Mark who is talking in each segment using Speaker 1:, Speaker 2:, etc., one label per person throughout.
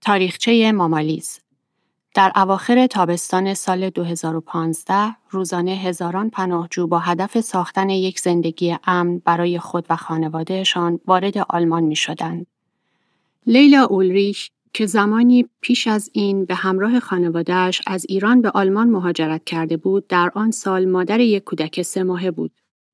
Speaker 1: تاریخچه مامالیز. در اواخر تابستان سال 2015 روزانه هزاران پناهجو با هدف ساختن یک زندگی امن برای خود و خانوادهشان وارد آلمان می شدند. لیلا اولریش که زمانی پیش از این به همراه خانواده‌اش از ایران به آلمان مهاجرت کرده بود، در آن سال مادر یک کودک 3 ماهه بود.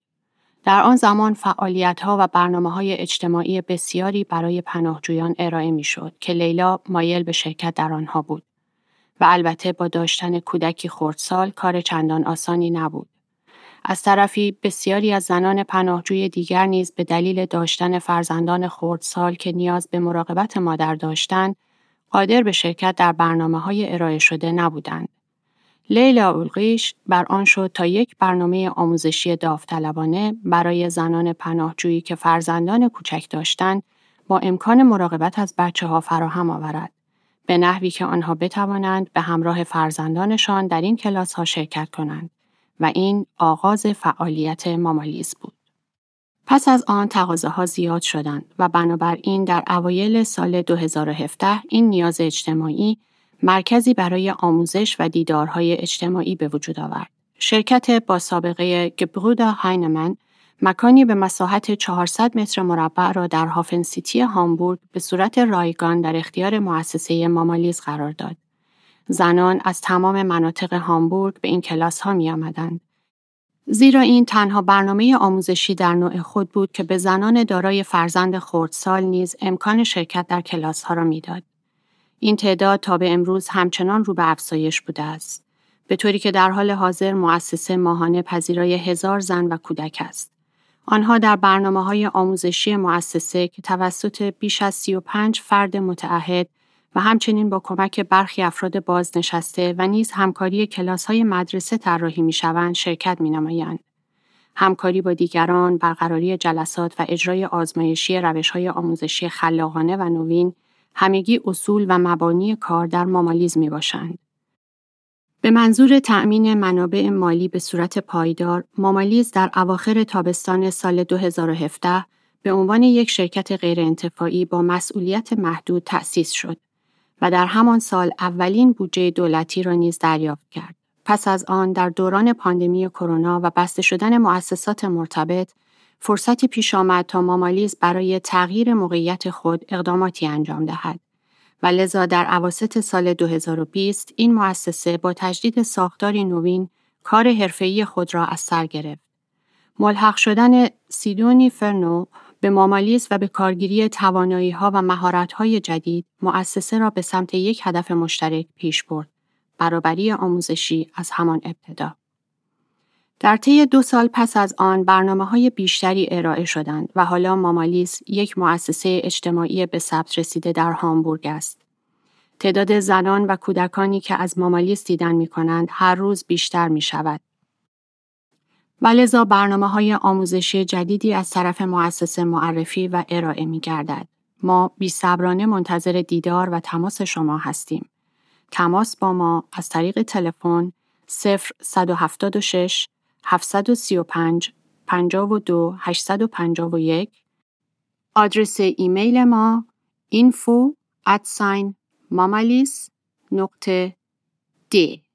Speaker 1: در آن زمان فعالیت‌ها و برنامه‌های اجتماعی بسیاری برای پناهجویان ارائه می‌شد که لیلا مایل به شرکت در آنها بود. و البته با داشتن کودکی خردسال کار چندان آسانی نبود. از طرفی بسیاری از زنان پناهجوی دیگر نیز به دلیل داشتن فرزندان خردسال که نیاز به مراقبت مادر داشتند، قادر به شرکت در برنامه‌های ارائه شده نبودند. لیلا اولریش بر آن شد تا یک برنامه آموزشی داوطلبانه برای زنان پناهجویی که فرزندان کوچک داشتند با امکان مراقبت از بچه‌ها فراهم آورد، به نحوی که آنها بتوانند به همراه فرزندانشان در این کلاس‌ها شرکت کنند و این آغاز فعالیت مامالیز بود. پس از آن تقاضاها زیاد شدند و بنابراین در اوایل سال 2017 این نیاز اجتماعی مرکزی برای آموزش و دیدارهای اجتماعی به وجود آورد. شرکت با سابقه گبرودا هاینمان مکانی به مساحت 400 متر مربع را در هافن سیتی هامبورگ به صورت رایگان در اختیار مؤسسه مامالیز قرار داد. زنان از تمام مناطق هامبورگ به این کلاس‌ها می‌آمدند. زیرا این تنها برنامه آموزشی در نوع خود بود که به زنان دارای فرزند خردسال نیز امکان شرکت در کلاس‌ها را می‌داد. این تعداد تا به امروز همچنان رو به افزایش بوده است، به طوری که در حال حاضر مؤسسه ماهانه پذیرای 1000 زن و کودک است. آنها در برنامه‌های آموزشی مؤسسه که توسط بیش از 35 فرد متعهد و همچنین با کمک برخی افراد بازنشسته و نیز همکاری کلاس‌های مدرسه طراحی می‌شوند شرکت می‌نمایند. همکاری با دیگران، برقراری جلسات و اجرای آزمایشی روش‌های آموزشی خلاقانه و نوین همگی اصول و مبانی کار در مامالیز می‌باشند. به منظور تأمین منابع مالی به صورت پایدار، مامالیز در اواخر تابستان سال 2017 به عنوان یک شرکت غیرانتفاعی با مسئولیت محدود تأسیس شد و در همان سال اولین بودجه دولتی را نیز دریافت کرد. پس از آن در دوران پاندمی کرونا و بسته شدن مؤسسات مرتبط، فرصتی پیش آمد تا مامالیز برای تغییر موقعیت خود اقداماتی انجام دهد. و لذا در اواسط سال 2020 این مؤسسه با تجدید ساختاری نوین کار حرفه‌ای خود را از سر گرفت. ملحق شدن سیدونی فرنو به مامالیز و به کارگیری توانایی‌ها و مهارت‌های جدید مؤسسه را به سمت یک هدف مشترک پیش برد: برابری آموزشی از همان ابتدا. در طی 2 سال پس از آن برنامه‌های بیشتری ارائه شدند و حالا مامالیز یک مؤسسه اجتماعی به ثبت رسیده در هامبورگ است. تعداد زنان و کودکانی که از مامالیز دیدن می‌کنند هر روز بیشتر می‌شود. و لذا برنامه‌های آموزشی جدیدی از طرف مؤسسه معرفی و ارائه می‌گردد. ما بی‌صبرانه منتظر دیدار و تماس شما هستیم. تماس با ما از طریق تلفن 0176 735 52 851 آدرس ایمیل ما info@mamalis.de